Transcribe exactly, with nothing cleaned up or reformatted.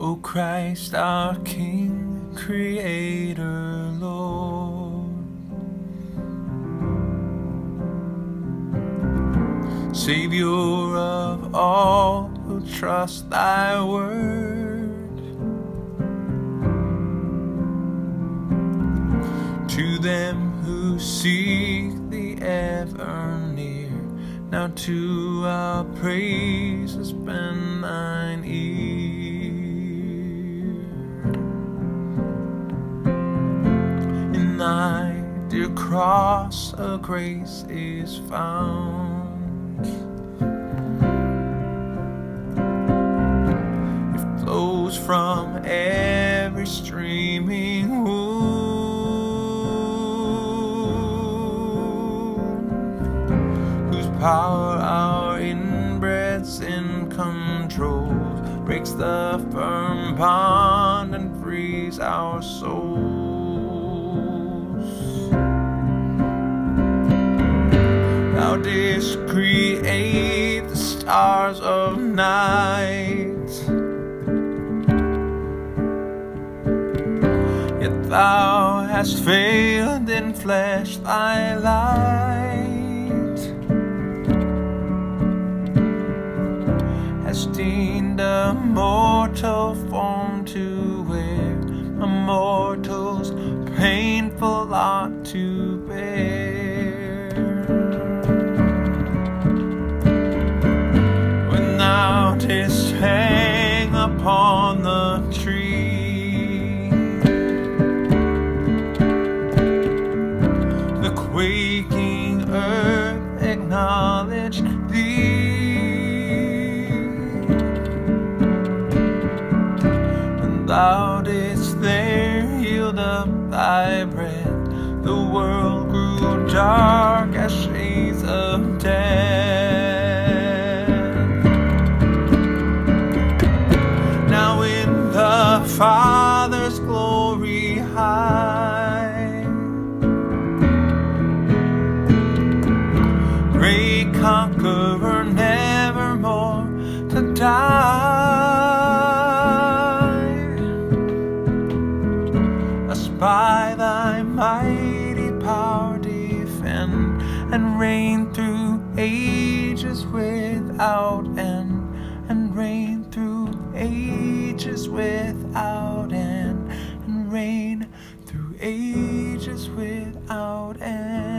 O Christ, our King, Creator, Lord. Savior of all who trust thy word, to them who seek thee ever near, now to our praises bend thine ear. In thy dear cross a grace is found, it flows from every streaming wound, whose power our inbred sin controls, breaks the firm bond and frees our souls. Thou didst create the stars of night, yet thou hast veiled in flesh thy light, hast deemed a mortal form to wear, a mortal's painful lot to bear. When thou didst hang upon the tree, the quaking earth acknowledged thee, and thou didst there yield up thy breath. The world grew dark as shades of death. Now in the Father's glory high, great conqueror, nevermore to die, thus by thy mighty power defend, and reign through ages without end, and reign through ages without end, and reign through ages without end.